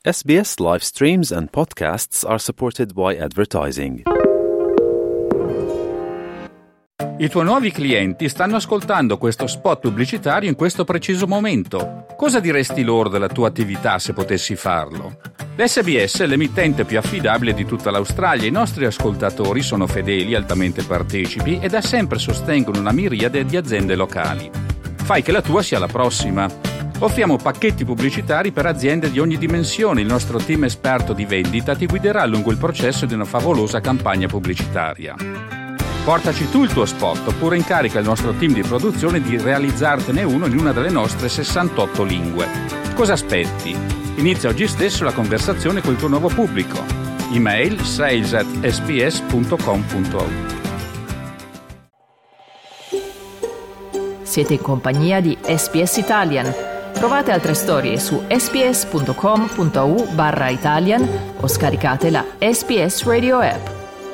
SBS live streams and podcasts are supported by advertising. I tuoi nuovi clienti stanno ascoltando questo spot pubblicitario in questo preciso momento. Cosa diresti loro della tua attività se potessi farlo? L'SBS è l'emittente più affidabile di tutta l'Australia. I nostri ascoltatori sono fedeli, altamente partecipi e da sempre sostengono una miriade di aziende locali. Fai che la tua sia la prossima. Offriamo pacchetti pubblicitari per aziende di ogni dimensione. Il nostro team esperto di vendita ti guiderà lungo il processo di una favolosa campagna pubblicitaria. Portaci tu il tuo spot oppure incarica il nostro team di produzione di realizzartene uno in una delle nostre 68 lingue. Cosa aspetti? Inizia oggi stesso la conversazione col tuo nuovo pubblico. Email sales@sbs.com.au. Siete in compagnia di SBS Italian. Trovate altre storie su sbs.com.au/Italian o scaricate la SBS Radio app.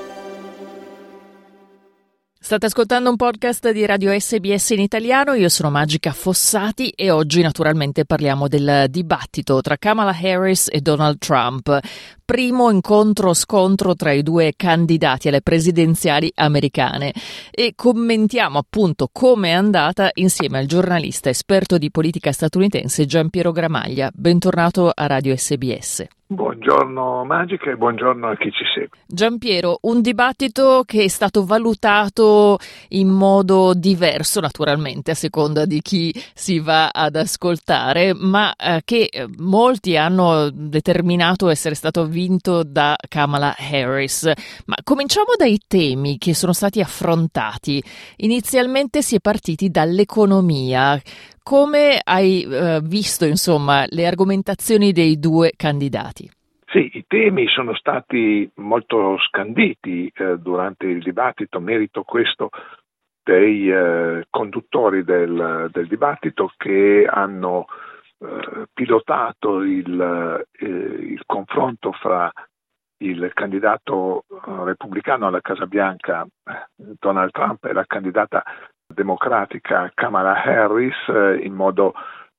State ascoltando un podcast di Radio SBS in italiano, io sono Magica Fossati e oggi naturalmente parliamo del dibattito tra Kamala Harris e Donald Trump. Primo incontro-scontro tra i due candidati alle presidenziali americane e commentiamo appunto come è andata insieme al giornalista esperto di politica statunitense Giampiero Gramaglia. Bentornato a Radio SBS. Buongiorno Magica e buongiorno a chi ci segue. Giampiero, un dibattito che è stato valutato in modo diverso naturalmente a seconda di chi si va ad ascoltare, ma che molti hanno determinato essere stato vinto da Kamala Harris. Ma cominciamo dai temi che sono stati affrontati. Inizialmente si è partiti dall'economia. Come hai visto, insomma, le argomentazioni dei due candidati? Sì, i temi sono stati molto scanditi durante il dibattito, merito questo dei conduttori del dibattito che hanno pilotato il confronto fra il candidato repubblicano alla Casa Bianca Donald Trump e la candidata democratica Kamala Harris in modo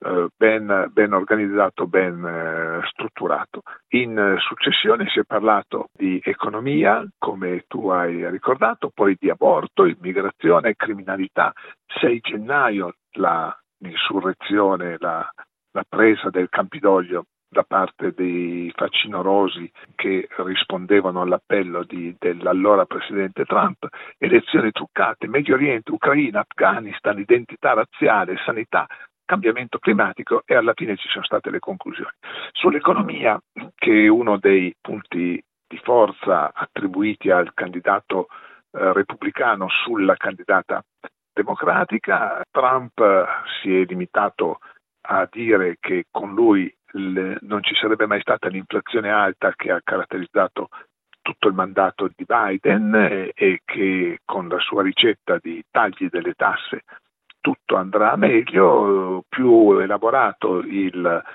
ben organizzato, ben strutturato. In successione si è parlato di economia, come tu hai ricordato, poi di aborto, immigrazione e criminalità. 6 gennaio l'insurrezione, la presa del Campidoglio da parte dei facinorosi che rispondevano all'appello dell'allora presidente Trump, elezioni truccate, Medio Oriente, Ucraina, Afghanistan, identità razziale, sanità, cambiamento climatico e alla fine ci sono state le conclusioni. Sull'economia, che è uno dei punti di forza attribuiti al candidato repubblicano sulla candidata democratica, Trump si è limitato a dire che con lui non ci sarebbe mai stata l'inflazione alta che ha caratterizzato tutto il mandato di Biden e che con la sua ricetta di tagli delle tasse tutto andrà meglio. Più elaborato il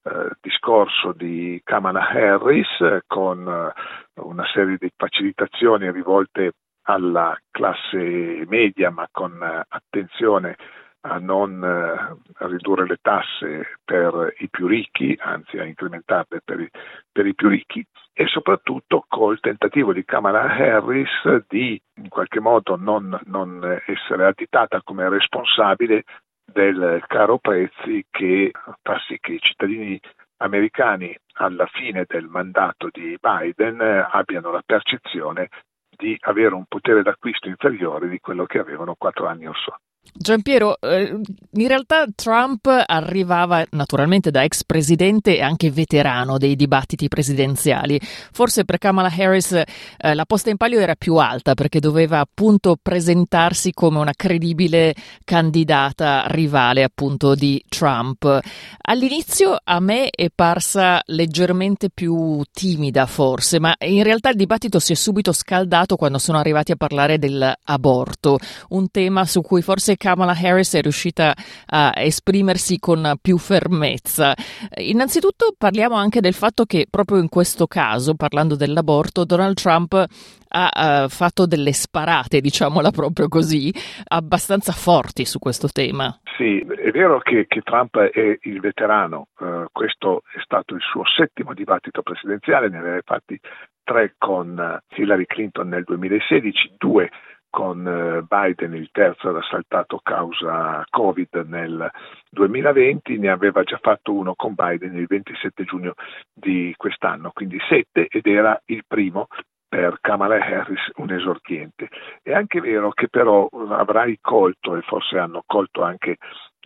discorso di Kamala Harris con una serie di facilitazioni rivolte alla classe media, ma con attenzione a non ridurre le tasse per i più ricchi, anzi a incrementarle per i più ricchi, e soprattutto col tentativo di Kamala Harris di in qualche modo non essere additata come responsabile del caro prezzi che fa sì che i cittadini americani alla fine del mandato di Biden abbiano la percezione di avere un potere d'acquisto inferiore di quello che avevano 4 anni or sono. Giampiero, in realtà Trump arrivava naturalmente da ex presidente e anche veterano dei dibattiti presidenziali. Forse per Kamala Harris la posta in palio era più alta perché doveva appunto presentarsi come una credibile candidata rivale appunto di Trump. All'inizio a me è parsa leggermente più timida forse, ma in realtà il dibattito si è subito scaldato quando sono arrivati a parlare dell'aborto, un tema su cui forse che Kamala Harris è riuscita a esprimersi con più fermezza. Innanzitutto parliamo anche del fatto che proprio in questo caso, parlando dell'aborto, Donald Trump ha fatto delle sparate, diciamola proprio così, abbastanza forti su questo tema. Sì, è vero che Trump è il veterano, questo è stato il suo 7° dibattito presidenziale, ne aveva fatti 3 con Hillary Clinton nel 2016, 2 con Biden, il terzo era saltato causa Covid nel 2020, ne aveva già fatto uno con Biden il 27 giugno di quest'anno, quindi 7, ed era il primo per Kamala Harris, un esordiente. È anche vero che però avrai colto, e forse hanno colto anche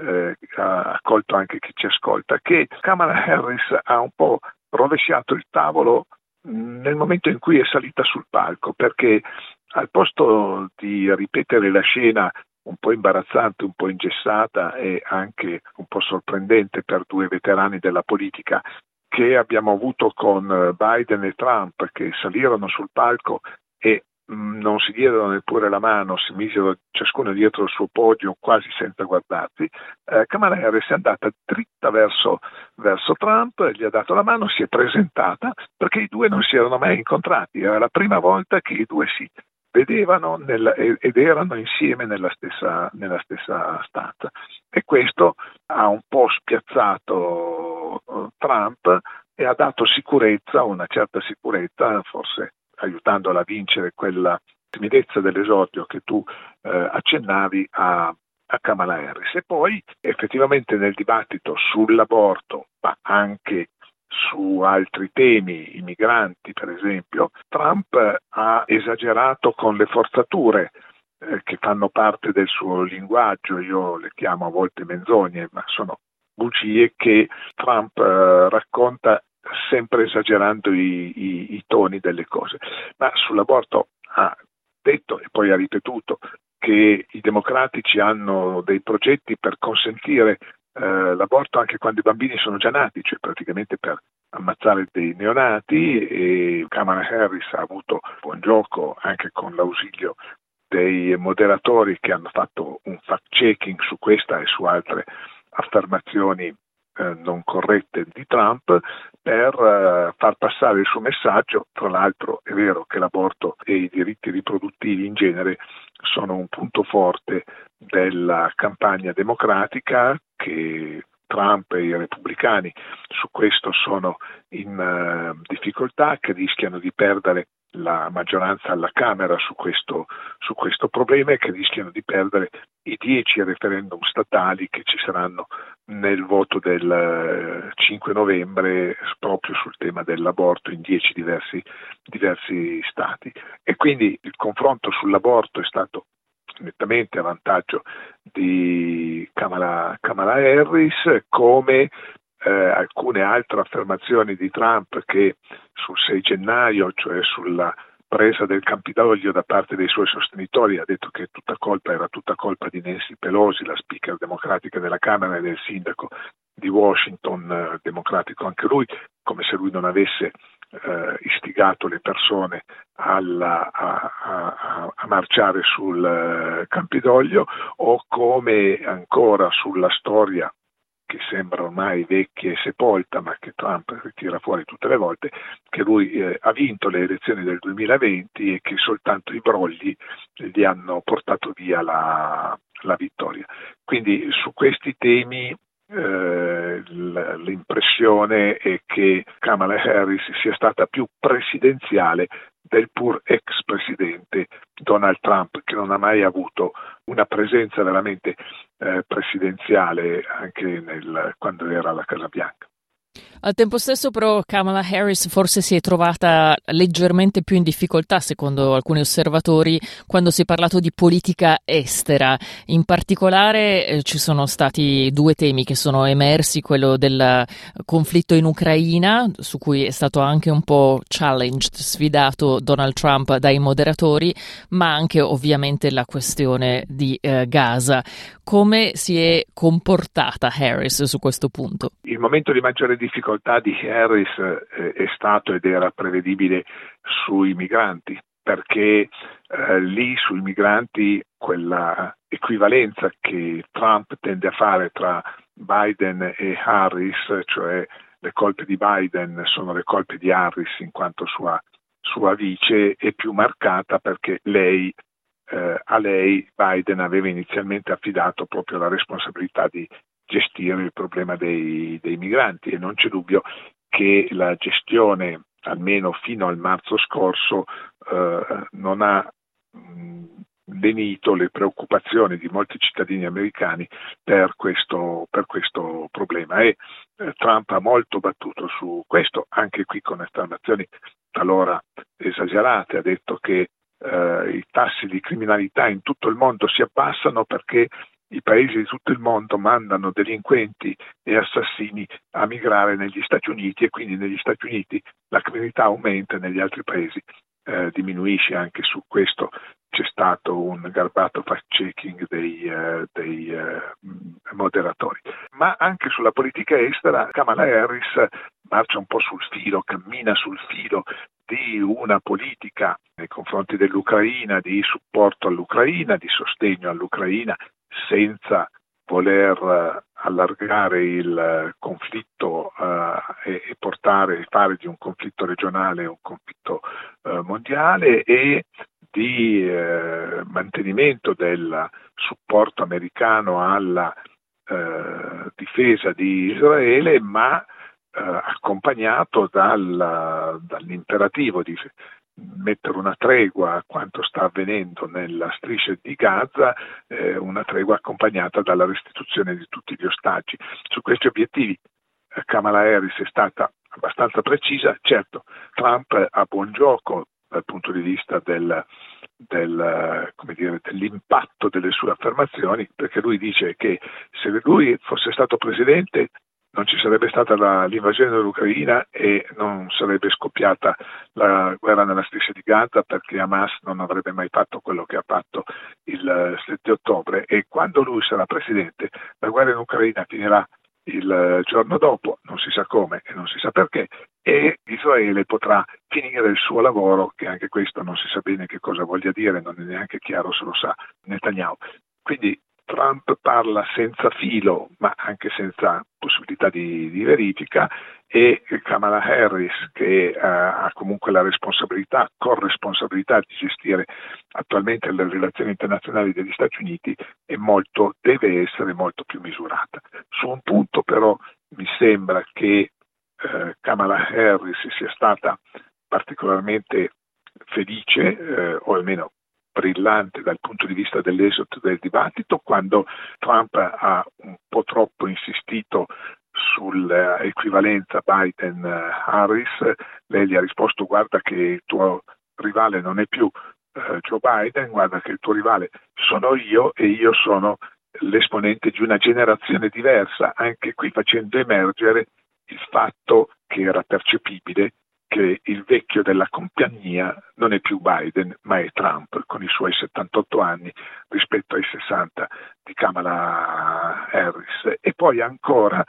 ha colto anche chi ci ascolta, che Kamala Harris ha un po' rovesciato il tavolo nel momento in cui è salita sul palco, perché al posto di ripetere la scena un po' imbarazzante, un po' ingessata e anche un po' sorprendente per 2 veterani della politica che abbiamo avuto con Biden e Trump, che salirono sul palco e non si diedero neppure la mano, si misero ciascuno dietro il suo podio quasi senza guardarsi, Kamala Harris è andata dritta verso Trump, gli ha dato la mano, si è presentata, perché i due non si erano mai incontrati, era la prima volta che i due si vedevano ed erano insieme nella stessa stanza, e questo ha un po' spiazzato Trump e ha dato sicurezza, una certa sicurezza, forse aiutandola a vincere quella timidezza dell'esordio che tu accennavi a Kamala Harris. E poi effettivamente nel dibattito sull'aborto, ma anche su altri temi, i migranti per esempio, Trump ha esagerato con le forzature che fanno parte del suo linguaggio, io le chiamo a volte menzogne, ma sono bugie che Trump racconta sempre esagerando i toni delle cose. Ma sull'aborto ha detto e poi ha ripetuto che i democratici hanno dei progetti per consentire l'aborto anche quando i bambini sono già nati, cioè praticamente per ammazzare dei neonati, e Kamala Harris ha avuto buon gioco anche con l'ausilio dei moderatori che hanno fatto un fact-checking su questa e su altre affermazioni non corrette di Trump per far passare il suo messaggio. Tra l'altro è vero che l'aborto e i diritti riproduttivi in genere sono un punto forte della campagna democratica, che Trump e i repubblicani su questo sono in difficoltà, che rischiano di perdere la maggioranza alla Camera su questo problema e che rischiano di perdere i 10 referendum statali che ci saranno nel voto del 5 novembre proprio sul tema dell'aborto in 10 diversi stati. E quindi il confronto sull'aborto è stato nettamente a vantaggio di Kamala Harris, come alcune altre affermazioni di Trump che sul 6 gennaio, cioè sulla presa del Campidoglio da parte dei suoi sostenitori, ha detto che era tutta colpa di Nancy Pelosi, la speaker democratica della Camera, e del sindaco di Washington, democratico anche lui, come se lui non avesse istigato le persone a marciare sul Campidoglio, o come ancora sulla storia che sembra ormai vecchia e sepolta, ma che Trump ritira fuori tutte le volte, che lui ha vinto le elezioni del 2020 e che soltanto i brogli gli hanno portato via la vittoria. Quindi su questi temi l'impressione è che Kamala Harris sia stata più presidenziale del pur ex presidente Donald Trump, che non ha mai avuto una presenza veramente presidenziale anche quando era alla Casa Bianca. Al tempo stesso però Kamala Harris forse si è trovata leggermente più in difficoltà, secondo alcuni osservatori, quando si è parlato di politica estera. In particolare ci sono stati 2 temi che sono emersi, quello del conflitto in Ucraina, su cui è stato anche un po' challenged, sfidato Donald Trump dai moderatori, ma anche ovviamente la questione di Gaza. Come si è comportata Harris su questo punto? Il momento di maggiore difficoltà di Harris è stato ed era prevedibile sui migranti, perché lì sui migranti quella equivalenza che Trump tende a fare tra Biden e Harris, cioè le colpe di Biden sono le colpe di Harris in quanto sua vice, è più marcata perché a lei Biden aveva inizialmente affidato proprio la responsabilità di gestire il problema dei migranti, e non c'è dubbio che la gestione, almeno fino al marzo scorso, non ha lenito le preoccupazioni di molti cittadini americani per questo problema, e Trump ha molto battuto su questo, anche qui con affermazioni talora esagerate. Ha detto che i tassi di criminalità in tutto il mondo si abbassano perché i paesi di tutto il mondo mandano delinquenti e assassini a migrare negli Stati Uniti, e quindi negli Stati Uniti la criminalità aumenta e negli altri paesi diminuisce. Anche su questo c'è stato un garbato fact-checking dei moderatori. Ma anche sulla politica estera Kamala Harris marcia un po' sul filo, cammina sul filo di una politica nei confronti dell'Ucraina, di supporto all'Ucraina, di sostegno all'Ucraina, senza voler allargare il conflitto e fare di un conflitto regionale un conflitto mondiale, e di mantenimento del supporto americano alla difesa di Israele, ma accompagnato dall'imperativo di mettere una tregua a quanto sta avvenendo nella striscia di Gaza, una tregua accompagnata dalla restituzione di tutti gli ostaggi. Su questi obiettivi Kamala Harris è stata abbastanza precisa. Certo, Trump ha buon gioco dal punto di vista dell'impatto delle sue affermazioni, perché lui dice che se lui fosse stato presidente non ci sarebbe stata l'invasione dell'Ucraina e non sarebbe scoppiata la guerra nella striscia di Gaza, perché Hamas non avrebbe mai fatto quello che ha fatto il 7 ottobre, e quando lui sarà presidente la guerra in Ucraina finirà il giorno dopo, non si sa come e non si sa perché, e Israele potrà finire il suo lavoro, che anche questo non si sa bene che cosa voglia dire, non è neanche chiaro se lo sa Netanyahu. Quindi Trump parla senza filo, ma anche senza possibilità di verifica, e Kamala Harris, che ha comunque la corresponsabilità di gestire attualmente le relazioni internazionali degli Stati Uniti, deve essere molto più misurata. Su un punto però mi sembra che Kamala Harris sia stata particolarmente felice, o almeno brillante dal punto di vista dell'esito del dibattito, quando Trump ha un po' troppo insistito sull'equivalenza Biden-Harris. Lei gli ha risposto: guarda che il tuo rivale non è più Joe Biden, guarda che il tuo rivale sono io, e io sono l'esponente di una generazione diversa, anche qui facendo emergere il fatto che era percepibile che il vecchio della compagnia non è più Biden, ma è Trump, con i suoi 78 anni rispetto ai 60 di Kamala Harris. E poi ancora,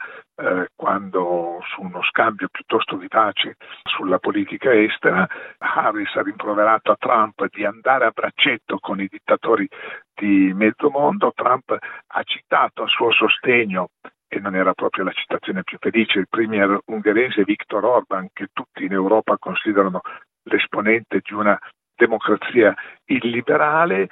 quando su uno scambio piuttosto vivace sulla politica estera, Harris ha rimproverato a Trump di andare a braccetto con i dittatori di mezzo mondo. Trump ha citato a suo sostegno, e non era proprio la citazione più felice, il premier ungherese Viktor Orban, che tutti in Europa considerano l'esponente di una democrazia illiberale,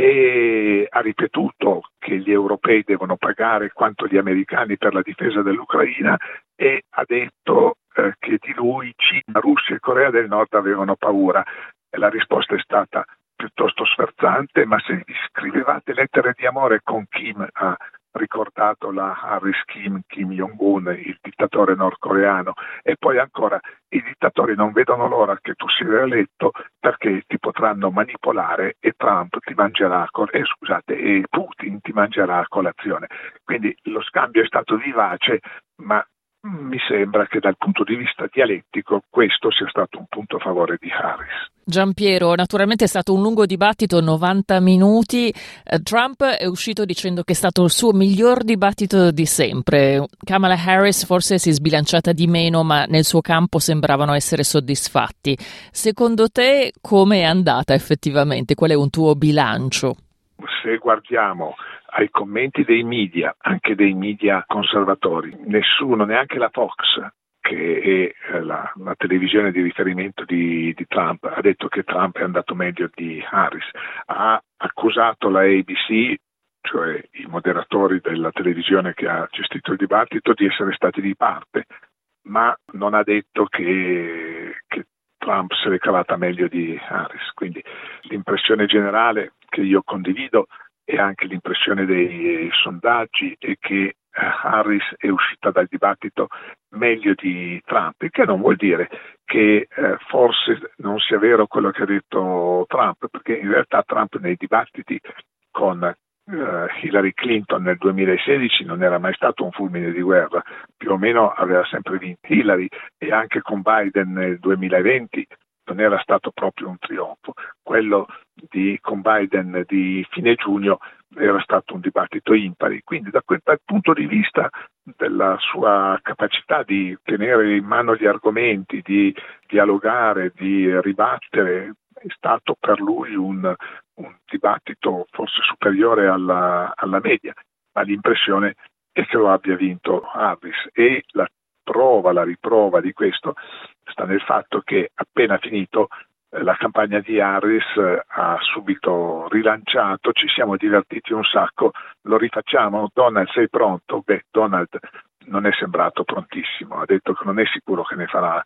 e ha ripetuto che gli europei devono pagare quanto gli americani per la difesa dell'Ucraina, e ha detto che di lui Cina, Russia e Corea del Nord avevano paura. E la risposta è stata piuttosto sferzante: ma se scrivevate lettere di amore con Kim, ha ricordato la Harris Kim Jong-un, il dittatore nordcoreano, e poi ancora i dittatori non vedono l'ora che tu sia eletto, perché ti potranno manipolare e Trump ti mangerà e Putin ti mangerà a colazione. Quindi lo scambio è stato vivace, ma mi sembra che dal punto di vista dialettico questo sia stato un punto a favore di Harris. Giampiero, naturalmente è stato un lungo dibattito, 90 minuti. Trump è uscito dicendo che è stato il suo miglior dibattito di sempre. Kamala Harris forse si è sbilanciata di meno, ma nel suo campo sembravano essere soddisfatti. Secondo te come è andata effettivamente? Qual è un tuo bilancio? Se guardiamo ai commenti dei media, anche dei media conservatori, nessuno, neanche la Fox, che è la televisione di riferimento di Trump, ha detto che Trump è andato meglio di Harris. Ha accusato la ABC, cioè i moderatori della televisione che ha gestito il dibattito, di essere stati di parte, ma non ha detto che Trump se l'è cavata meglio di Harris. Quindi l'impressione generale che io condivido e anche l'impressione dei sondaggi è che Harris è uscita dal dibattito meglio di Trump, il che non vuol dire che forse non sia vero quello che ha detto Trump, perché in realtà Trump nei dibattiti con Hillary Clinton nel 2016 non era mai stato un fulmine di guerra, più o meno aveva sempre vinto Hillary, e anche con Biden nel 2020 non era stato proprio un trionfo. Quello con Biden di fine giugno era stato un dibattito impari, quindi dal punto di vista della sua capacità di tenere in mano gli argomenti, di dialogare, di ribattere, è stato per lui un dibattito forse superiore alla media, ma l'impressione è che lo abbia vinto Harris, e la riprova di questo sta nel fatto che appena finito la campagna di Harris ha subito rilanciato, ci siamo divertiti un sacco, lo rifacciamo? Donald, sei pronto? Donald non è sembrato prontissimo, ha detto che non è sicuro che ne farà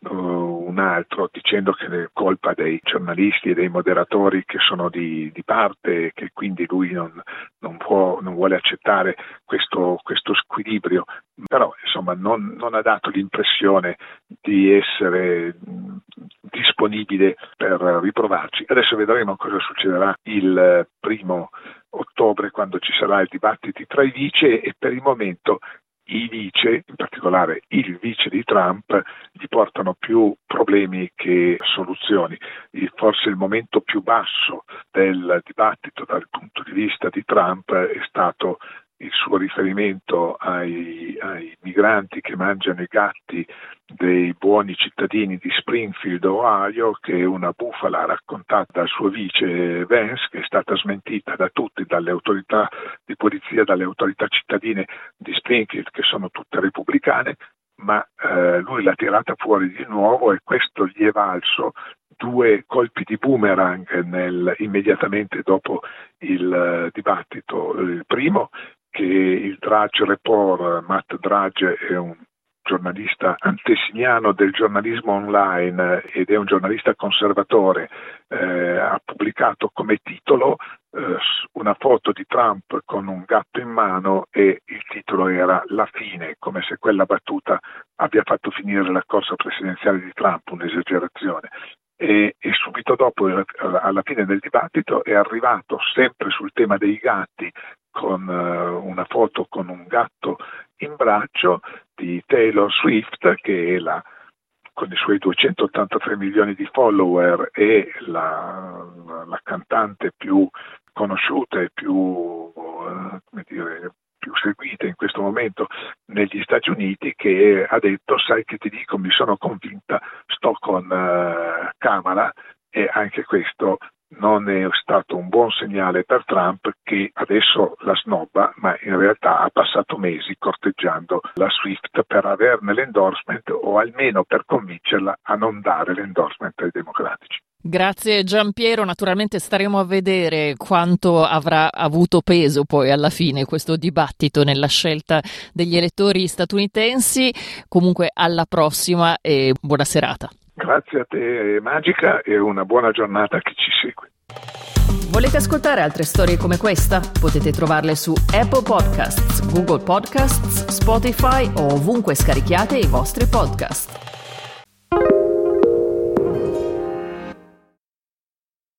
un altro, dicendo che è colpa dei giornalisti e dei moderatori che sono di parte, che quindi lui non vuole accettare questo squilibrio, però insomma non ha dato l'impressione di essere disponibile per riprovarci. Adesso vedremo cosa succederà il 1° ottobre, quando ci sarà il dibattito tra i vice, e per il momento i vice, in particolare il vice di Trump, gli portano più problemi che soluzioni. Forse il momento più basso del dibattito dal punto di vista di Trump è stato il suo riferimento ai migranti che mangiano i gatti dei buoni cittadini di Springfield, Ohio, che è una bufala raccontata dal suo vice Vance, che è stata smentita da tutti, dalle autorità di polizia, dalle autorità cittadine di Springfield, che sono tutte repubblicane, ma lui l'ha tirata fuori di nuovo, e questo gli è valso 2 colpi di boomerang immediatamente dopo il dibattito. Il primo, che il Drudge Report, Matt Drudge, è un giornalista antesignano del giornalismo online ed è un giornalista conservatore, ha pubblicato come titolo una foto di Trump con un gatto in mano, e il titolo era "La fine", come se quella battuta abbia fatto finire la corsa presidenziale di Trump, un'esagerazione. E subito dopo, alla fine del dibattito, è arrivato sempre sul tema dei gatti con una foto con un gatto in braccio di Taylor Swift, che è con i suoi 283 milioni di follower è la cantante più conosciuta e più seguita in questo momento negli Stati Uniti, che ha detto: sai che ti dico, mi sono convinta, sto con Kamala. E anche questo non è stato un buon segnale per Trump, che adesso la snobba, ma in realtà ha passato mesi corteggiando la Swift per averne l'endorsement, o almeno per convincerla a non dare l'endorsement ai democratici. Grazie Giampiero, naturalmente staremo a vedere quanto avrà avuto peso poi alla fine questo dibattito nella scelta degli elettori statunitensi. Comunque alla prossima e buona serata. Grazie a te Magica, e una buona giornata a chi ci segue. Volete ascoltare altre storie come questa? Potete trovarle su Apple Podcasts, Google Podcasts, Spotify o ovunque scarichiate i vostri podcast.